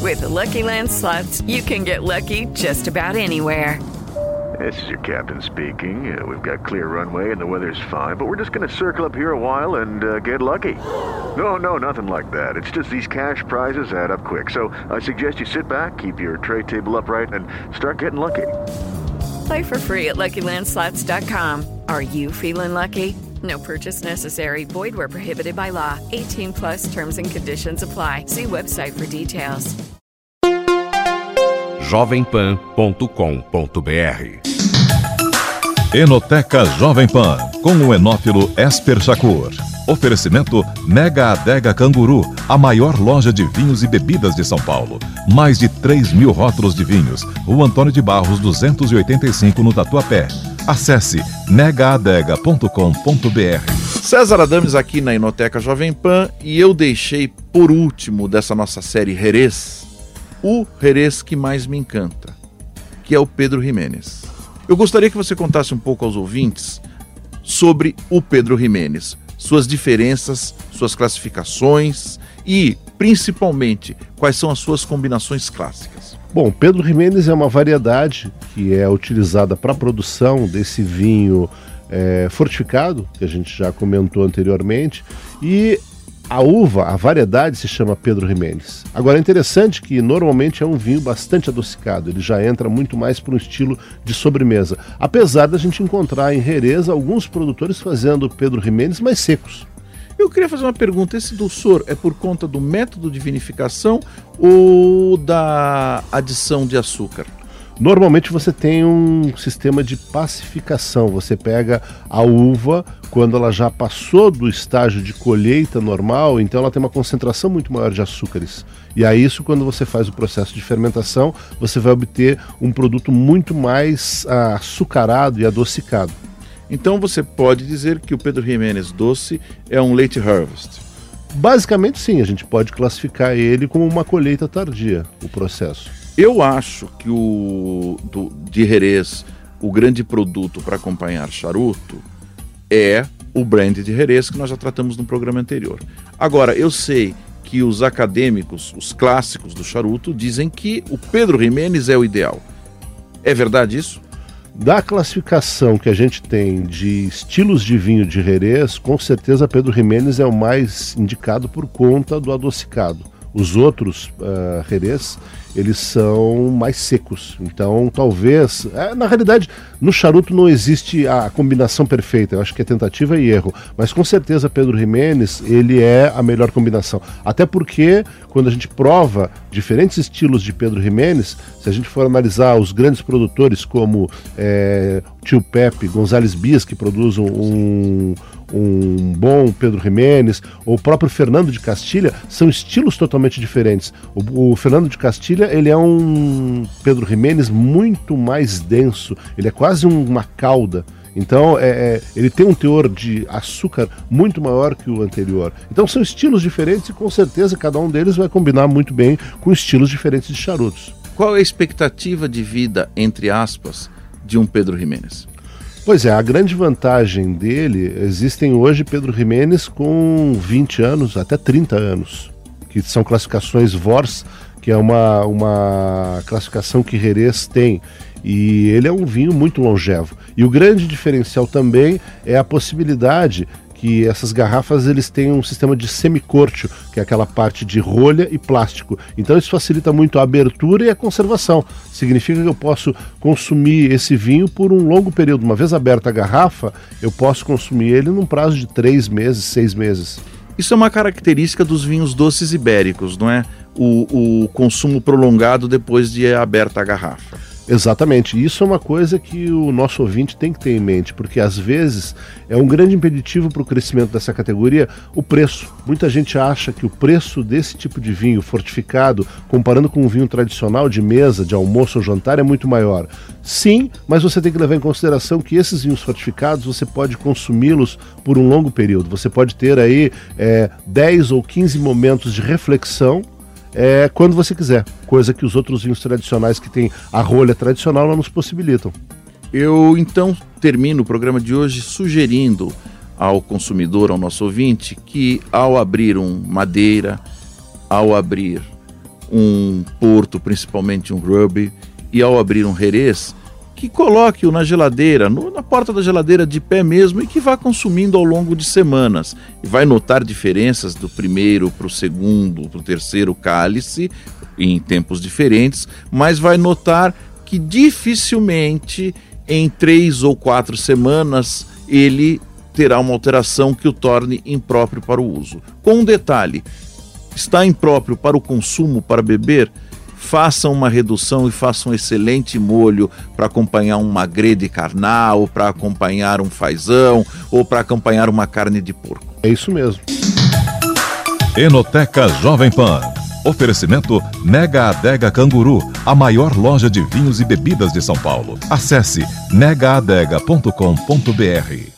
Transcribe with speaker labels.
Speaker 1: With the Lucky Land Slots, you can get lucky just about anywhere.
Speaker 2: This is your captain speaking. We've got clear runway and the weather's fine, but we're just going to circle up here a while and get lucky. No, nothing like that. It's just these cash prizes add up quick. So I suggest you sit back, keep your tray table upright, and start getting lucky.
Speaker 1: Play for free at LuckyLandSlots.com. Are you feeling lucky? No purchase necessary. Void where prohibited by law. 18 plus terms and conditions apply. See website for details.
Speaker 3: jovempan.com.br Enoteca Jovem Pan, com o enófilo Esper Shakur. Oferecimento Mega Adega Canguru, a maior loja de vinhos e bebidas de São Paulo. Mais de 3.000 rótulos de vinhos. Rua Antônio de Barros, 285, no Tatuapé. Acesse megaadega.com.br.
Speaker 4: César Adames aqui na Enoteca Jovem Pan, e eu deixei por último dessa nossa série Jerez, o Jerez que mais me encanta, que é o Pedro Ximénez. Eu gostaria que você contasse um pouco aos ouvintes sobre o Pedro Ximénez, suas diferenças, suas classificações e, principalmente, quais são as suas combinações clássicas.
Speaker 5: Bom, Pedro Ximénez é uma variedade que é utilizada para a produção desse vinho fortificado, que a gente já comentou anteriormente, e a uva, a variedade se chama Pedro Ximénez. Agora é interessante que normalmente é um vinho bastante adocicado, ele já entra muito mais para um estilo de sobremesa, apesar da gente encontrar em Jerez alguns produtores fazendo Pedro Ximénez mais secos.
Speaker 4: Eu queria fazer uma pergunta, esse dulçor é por conta do método de vinificação ou da adição de açúcar?
Speaker 5: Normalmente você tem um sistema de pacificação, você pega a uva quando ela já passou do estágio de colheita normal, então ela tem uma concentração muito maior de açúcares. E aí isso, quando você faz o processo de fermentação, você vai obter um produto muito mais açucarado e adocicado.
Speaker 4: Então você pode dizer que o Pedro Ximénez doce é um late harvest?
Speaker 5: Basicamente sim, a gente pode classificar ele como uma colheita tardia, o processo.
Speaker 4: Eu acho que de Jerez, o grande produto para acompanhar charuto é o brandy de Jerez, que nós já tratamos no programa anterior. Agora, eu sei que os acadêmicos, os clássicos do charuto, dizem que o Pedro Ximénez é o ideal. É verdade isso?
Speaker 5: Da classificação que a gente tem de estilos de vinho de Jerez, com certeza Pedro Ximénez é o mais indicado por conta do adocicado. Os outros Jerez, eles são mais secos, então talvez, na realidade no charuto não existe a combinação perfeita, eu acho que é tentativa e erro, mas com certeza Pedro Ximénez, ele é a melhor combinação, até porque quando a gente prova diferentes estilos de Pedro Ximénez, se a gente for analisar os grandes produtores como Tio Pepe, González Bias, que produz um bom Pedro Ximénez, ou o próprio Fernando de Castilha, são estilos totalmente diferentes. O Fernando de Castilha, ele é um Pedro Ximénez muito mais denso, ele é quase uma calda. Então ele tem um teor de açúcar muito maior que o anterior. Então são estilos diferentes e com certeza cada um deles vai combinar muito bem com estilos diferentes de charutos.
Speaker 4: Qual é a expectativa de vida, entre aspas, de um Pedro Ximénez?
Speaker 5: Pois é, a grande vantagem dele, existem hoje Pedro Ximénez com 20 anos, até 30 anos, que são classificações VORS, que é uma classificação que Jerez tem, e ele é um vinho muito longevo. E o grande diferencial também é a possibilidade que essas garrafas eles têm um sistema de semicórcio, que é aquela parte de rolha e plástico. Então isso facilita muito a abertura e a conservação. Significa que eu posso consumir esse vinho por um longo período. Uma vez aberta a garrafa, eu posso consumir ele num prazo de 3 meses, 6 meses.
Speaker 4: Isso é uma característica dos vinhos doces ibéricos, não é? O consumo prolongado depois de aberta a garrafa.
Speaker 5: Exatamente, isso é uma coisa que o nosso ouvinte tem que ter em mente, porque às vezes é um grande impeditivo para o crescimento dessa categoria o preço. Muita gente acha que o preço desse tipo de vinho fortificado, comparando com um vinho tradicional de mesa, de almoço ou jantar, é muito maior. Sim, mas você tem que levar em consideração que esses vinhos fortificados você pode consumi-los por um longo período. Você pode ter aí 10 ou 15 momentos de reflexão quando você quiser, coisa que os outros vinhos tradicionais que tem a rolha tradicional não nos possibilitam.
Speaker 4: Eu então termino o programa de hoje sugerindo ao consumidor, ao nosso ouvinte, que ao abrir um madeira, ao abrir um porto, principalmente um rub, e ao abrir um Jerez, que coloque-o na geladeira, na porta da geladeira de pé mesmo, e que vá consumindo ao longo de semanas. E vai notar diferenças do primeiro para o segundo, para o terceiro cálice, em tempos diferentes, mas vai notar que dificilmente em 3 ou 4 semanas ele terá uma alteração que o torne impróprio para o uso. Com um detalhe: está impróprio para o consumo, para beber, façam uma redução e façam um excelente molho para acompanhar um magre de carnal, para acompanhar um fazão ou para acompanhar uma carne de porco.
Speaker 5: É isso mesmo.
Speaker 3: Enoteca Jovem Pan. Oferecimento Mega Adega Canguru, a maior loja de vinhos e bebidas de São Paulo. Acesse megaadega.com.br.